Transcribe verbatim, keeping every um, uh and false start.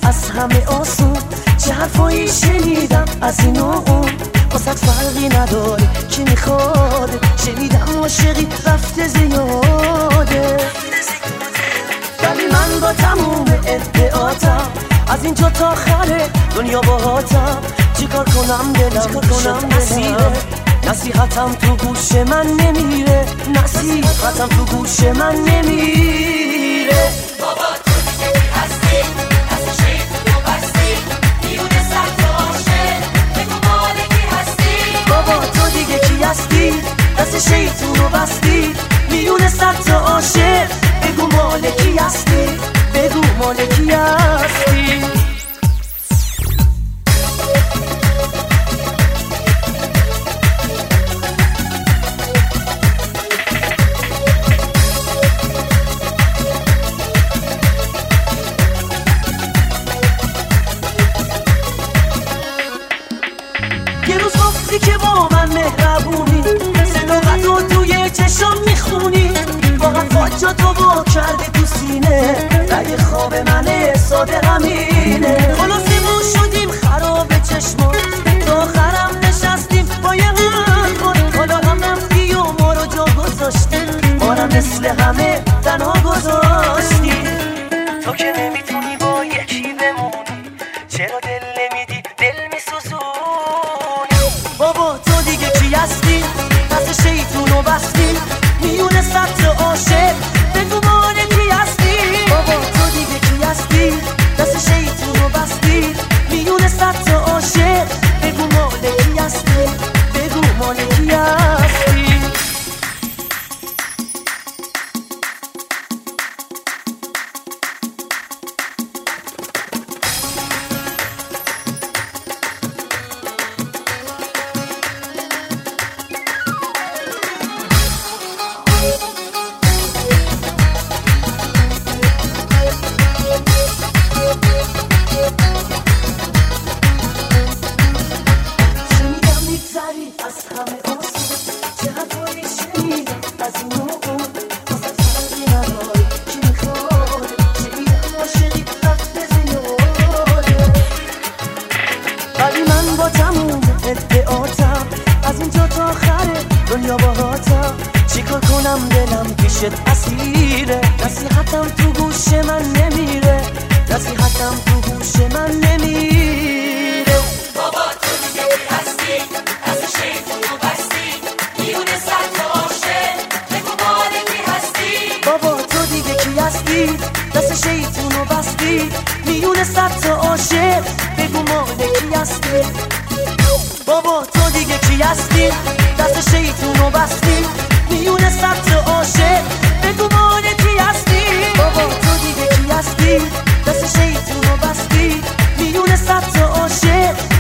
از همه آسون. چه حرفایی شنیدم از این و اون، واسه فرقی نداره کی میخواد. شنیدم عاشقی رفته زیاده، ولی من با تموم ادعاتم از اینجا تا آخر دنیا باهاتم. چیکار کنم دلم کنم نصیره، نصیحتم تو گوش من نمیره، نصیحتم تو گوش من نمیره. بابا تو دیگه کی هستی؟ دست شیطون رو بستی، میونه سخت و عاشق بگو مال کی هستی؟ بابا تو دیگه کی هستی؟ دست شیطون رو بستی، میونه سخت و عاشق بگو مال کی هستی؟ بگو مال کی هستی؟ یه روز گفتی که با من مهربونی، صداقت رو توی چشم میخونی، با حرفاتو با کرده تو سینه، رگ خواب منه ساده همینه. خلاصی ما شدیم خراب چشما، تا آخرم نشستیم با یه حرفات. حالا هم رفتی و ما رو جا گذاشتی، ما رو مثل همه تنها گذاشتی. تو که نمیتونی با یکی بمونی، چرا دل نمیدی دل میسوزونی؟ بابا تو دیگه کی هستی؟ دست شیطون رو بستی، میونه سطر عاشق بگو مال کی هستی؟ بابا تو دیگه کی هستی؟ دست شیطون رو بستی، میونه سطر عاشق بگو مال کی هستی؟ بگو مال کی هستی؟ ولی من با تموم ادعاتم از اینجا تا آخر دنیا باهاتم. چیکار کنم دلم پیشت اسیره، نصیحتم تو گوش من نمیره، نصیحتم تو گوش من نمیره. بابا تو دیگه کی هستی؟ دست شیطون رو بستی، میونه سخت و عاشق بگو مال کی هستی؟ بابا تو دیگه کی هستی؟ دست شیطون رو بستی، میونه سخت و عاشق بگو مال کی هستی؟ بابا تو دیگه کی هستی؟ دست شیطون رو بستی، میونه سطر عاشق بگو مال کی هستی؟ بابا تو دیگه کی هستی؟ دست شیطون رو بستی، میونه سطر عاشق